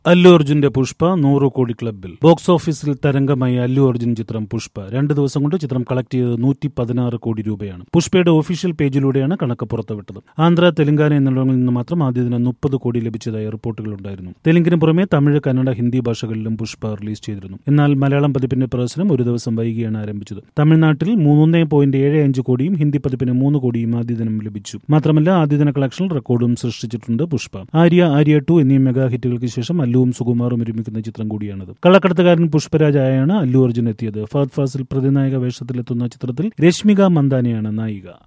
അല്ലു അർജുന്റെ പുഷ്പ 100 കോടി ക്ലബിൽ. ബോക്സ് ഓഫീസിൽ തരംഗമായി അല്ലു അർജുൻ ചിത്രം പുഷ്പ. 2 ദിവസം കൊണ്ട് ചിത്രം കളക്ട് ചെയ്തത് 116 കോടി രൂപയാണ്. പുഷ്പയുടെ ഒഫീഷ്യൽ പേജിലൂടെയാണ് കണക്ക് പുറത്തുവിട്ടത്. ആന്ധ്ര, തെലങ്കാന എന്നിവിടങ്ങളിൽ നിന്ന് മാത്രം ആദ്യ ദിനം 30 കോടി ലഭിച്ചതായി റിപ്പോർട്ടുകളുണ്ടായിരുന്നു. തെലുങ്കിന് പുറമെ തമിഴ്, കന്നഡ, ഹിന്ദി ഭാഷകളിലും പുഷ്പ റിലീസ് ചെയ്തിരുന്നു. എന്നാൽ മലയാളം പതിപ്പിന്റെ പ്രദർശനം ഒരു ദിവസം വൈകിയാണ് ആരംഭിച്ചത്. തമിഴ്നാട്ടിൽ 3.75 കോടിയും ഹിന്ദി പതിപ്പിന് 3 കോടിയും ആദ്യ ദിനം ലഭിച്ചു. മാത്രമല്ല ആദ്യദിന കളക്ഷൻ റെക്കോർഡും സൃഷ്ടിച്ചിട്ടുണ്ട് പുഷ്പ. ആര്യ 2 എന്നീ മെഗാ ഹിറ്റുകൾക്ക് ശേഷം അല്ലുവും സുകുമാറും ഒരുമിക്കുന്ന ചിത്രം കൂടിയാണത്. കള്ളക്കടത്തുകാരൻ പുഷ്പരാജായാണ് അല്ലു അർജുൻ എത്തിയത്. ഫഹദ് ഫാസിൽ പ്രതിനായക വേഷത്തിലെത്തുന്ന ചിത്രത്തിൽ രശ്മിക മന്ദാനയാണ് നായിക.